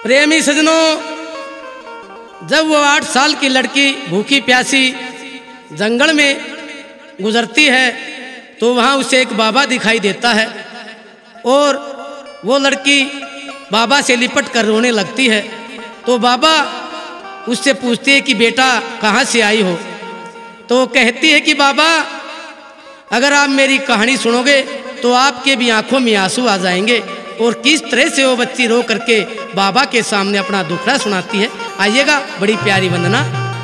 प्रेमी सजनों, जब वो 8 साल की लड़की भूखी प्यासी जंगल में गुजरती है तो वहाँ उसे एक बाबा दिखाई देता है और वो लड़की बाबा से लिपट कर रोने लगती है। तो बाबा उससे पूछते हैं कि बेटा कहाँ से आई हो? तो वो कहती है कि बाबा अगर आप मेरी कहानी सुनोगे तो आपके भी आंखों में आंसू आ जाएंगे। और किस तरह से वो बच्ची रो करके बाबा के सामने अपना दुखड़ा सुनाती है, आइएगा, बड़ी प्यारी वंदना।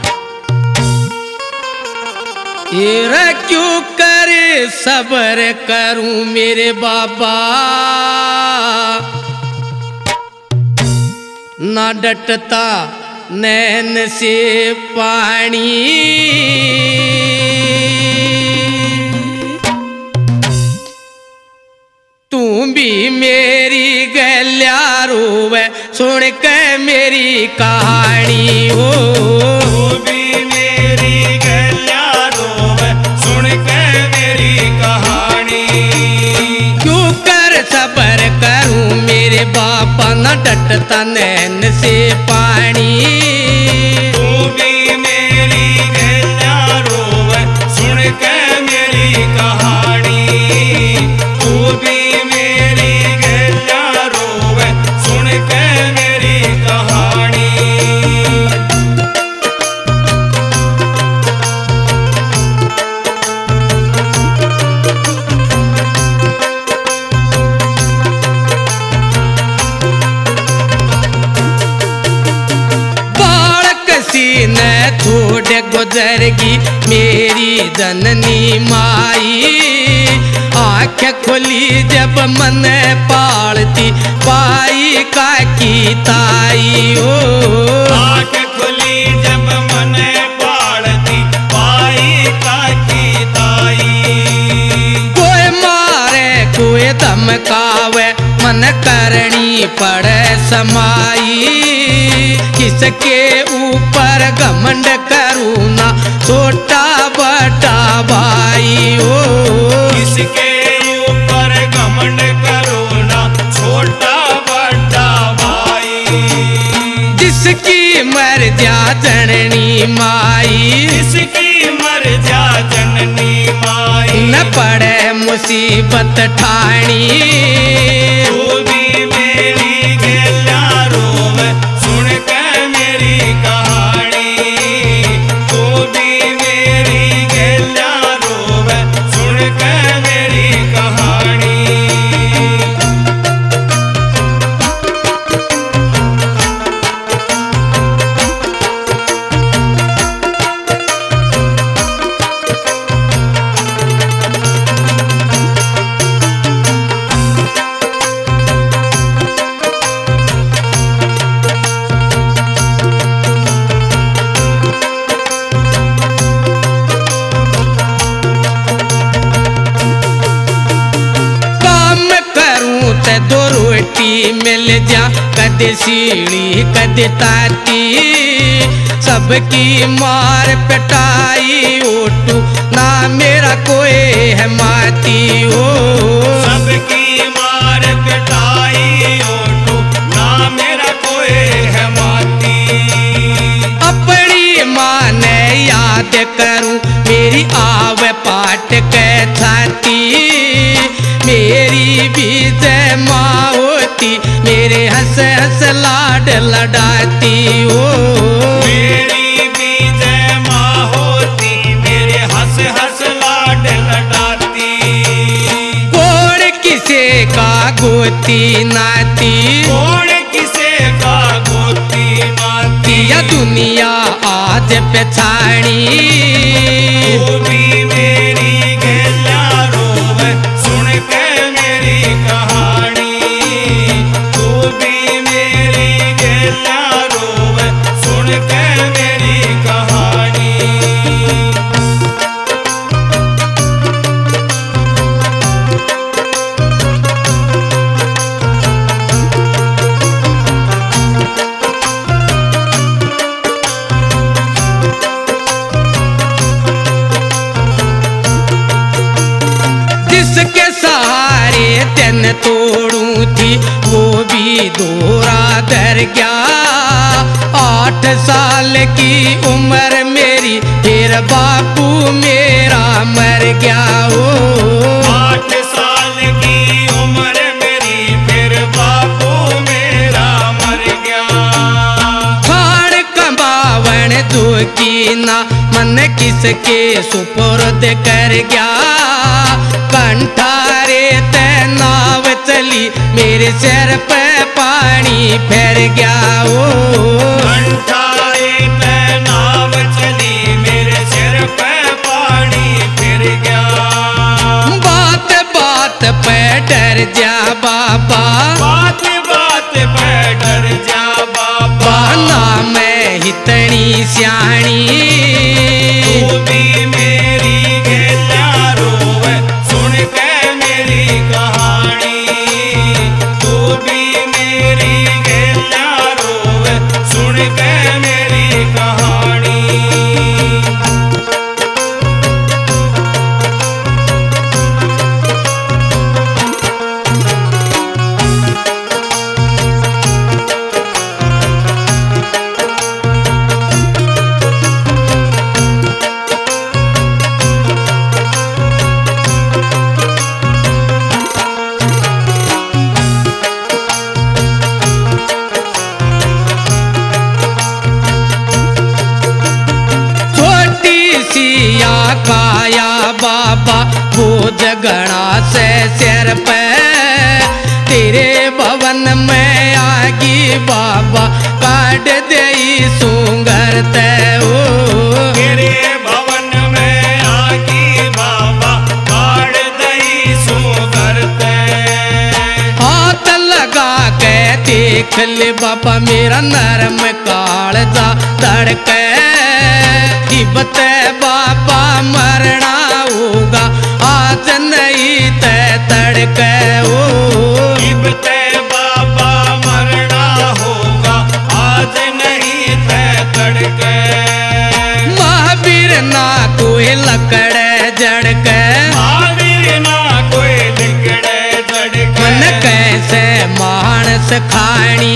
ये क्यों करे सब्र करूं मेरे बाबा, ना डटता नैन से पानी, तू भी मेरी गल्या रोवे सुन के मेरी कहानी हो। तू भी मेरी गल्या रोवे सुन के मेरी कहानी, क्यों कर सब्र करूं मेरे बापा, न डटता नैन से पानी, तू भी मेरी गल्या रोवे सुन के मेरी कहानी, तू भी मेरी गल्या रोवे सुन के मेरी कहानी। न छोड़ गुजरगी मेरी जननी माई, आँख खुली जब मन पालती पाई का की ताई हो। आँख खुली जब मन पालती पाई का की ताई, कोई मारे कोई धमकावे मन करनी पड़े समाई, किसके ऊपर घमंड करूँ ना छोटा बड़ा भाई हो। किसके ऊपर घमंड करो ना छोटा बड़ा भाई, जिसकी मर्जा जननी माई, जिसकी मर्जा जननी माई, न पड़े मुसीबत ठानी, तू भी मेरी गल्या रोवे सुन के मेरी कहानी, तू भी मेरी गल्या रोवे सुन के मेरी कहानी। दो रोटी मिल जा, कद सीढ़ी कद ताती, सबकी मार पिटाई ओटू ना मेरा कोई है माती हो। सबकी मार पिटाई ओटू ना मेरा कोई है माती, अपनी माँ ने याद करूं मेरी आवे पाट के छाती, मेरी भी जय माँ होती मेरे हंस हंस लाड लड़ाती हो। मेरी भी जय माँ होती मेरे हंस हंस लाड लड़ाती, कौन किसे का गोती नाती, कौन किसे का गोती नाती, या दुनिया आज पछाड़ी, तू भी मेरी गल्या रोवे सुन के मेरी कहानी, तू भी मेरी गल्या रोवे सुन के मेरी कहानी। जिसके सहारे तन तोड़ू थी वो भी भी दोहरा धर गया। 8 साल की उम्र मेरी फिर बापू मेरा मर गया। ओ 8 साल की उम्र मेरी फिर बापू मेरा मर गया। खाड़ कमावन दुखी ना मन किसके सुपुर्द कर गया। कंठारे ते नाव चली मेरे सिर पे पानी फिर गया। ओ कंठारे पे नाव चली मेरे सिर पे पानी फिर गया। बात बात पे डर जा बाबा, बात बात पे डर जा बाबा। ना मैं इतनी स्याणी। तू भी मेरी गेल्या रोवे सुन के मेरी कहानी। तू भी मेरी गेल्या रोवे सुन के मेरी कहानी। काया बाबा बोझ गणा से सिर पे। तेरे भवन में आगी बाबा काट दे सूंगर ते। ओ तेरे भवन में आगी बाबा काट दई सूंगर ते। हाथ लगा के देख ले बाबा मेरा नरम कालजा धड़के। बते बाबा मरना होगा आज नहीं ते तड़के। ओ बते बाबा मरना होगा आज नहीं ते तड़के। महावीर ना कोई लकड़े जड़के। महावीर ना कोई लिकड़े जड़के। मन कैसे मानस खानी।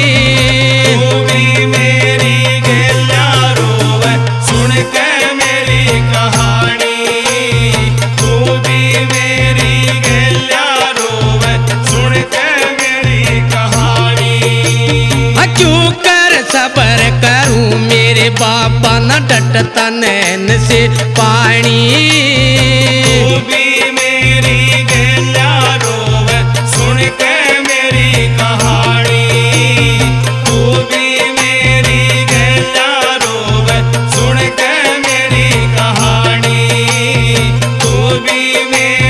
तू भी मेरी गेल्या रोवे सुन के मेरी कहानी। तू भी मेरी गेल्या रोवे सुन के मेरी कहानी। क्यों कर सबर करूं मेरे बाबा न डटता नैन से पानी। तू भी मेरी गेल्या रोवे सुन के मेरी कहानी। तू भी मेरी गेल्या रोवे सुन के मेरी कहानी। तू भी मेरी